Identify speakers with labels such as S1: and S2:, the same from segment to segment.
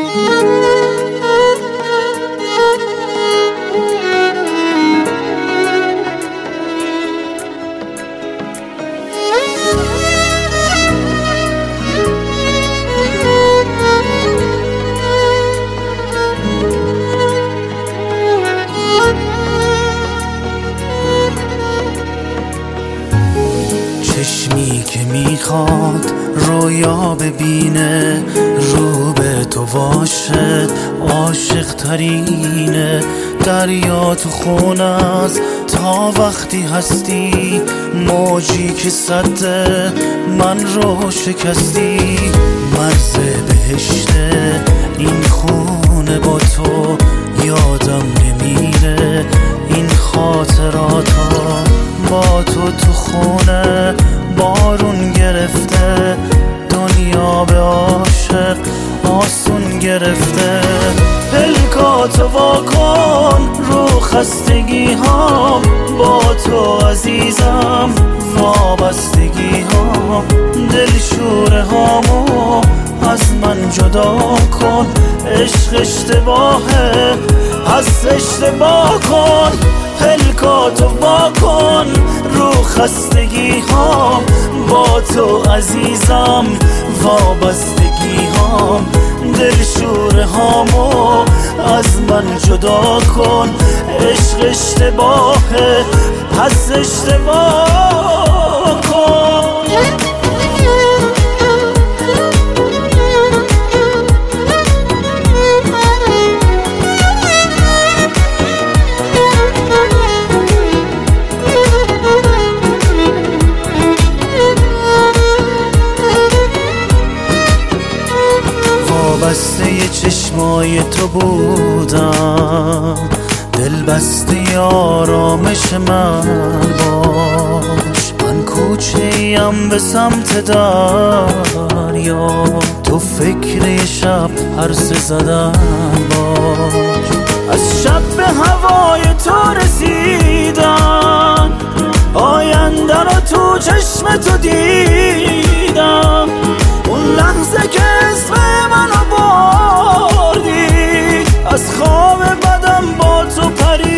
S1: چشمی که میخواد رویا ببینه، رو به تو باشد عاشق ترینه. دریا تو خون است تا وقتی هستی، موجی که سده من رو شکستی. مرز بهشته این خونه با تو، یادم نمیره این خاطراتو. با تو خونه بارون گرفته، دنیا به عاشق آسون گرفته. پلکاتو واکن رو خستگی هام، با تو عزیزم وابستگی هام. دلشوره هامو از من جدا کن، عشق اشتباهه پس اشتباه کن. پلکاتو واکن رو خستگی هام، با تو عزیزم وابستگی هام. دلشوره هامو از من جدا کن، عشق اشتباهه پس اشتباه کن. وابسته چشمای تو بودم، دل بسته آرامش من باش. من کوچه‌ایم به سمت دریا، تو فکر شب پرسه زدن باش. از شب به هوای تو رسیدم، آینده رو تو چشم تو دیدم. اون لحظه که اسم منو بردی، از خواب بدم با تو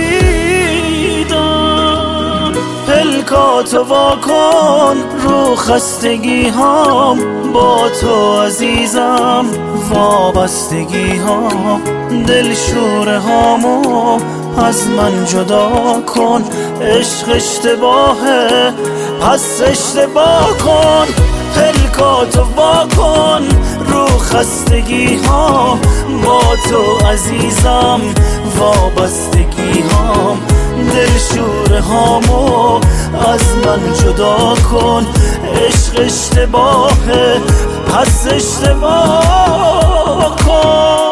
S1: پریدم. پلکاتو واکن رو خستگی هام، با تو عزیزم وابستگی هام. دلشوره هامو از من جدا کن، عشق اشتباهه پس اشتباه کن. پلکاتو واکن رو خستگی هام، با تو عزیزم وابستگی هام. دلشوره هامو از من جدا کن، عشق اشتباهه پس اشتباه کن.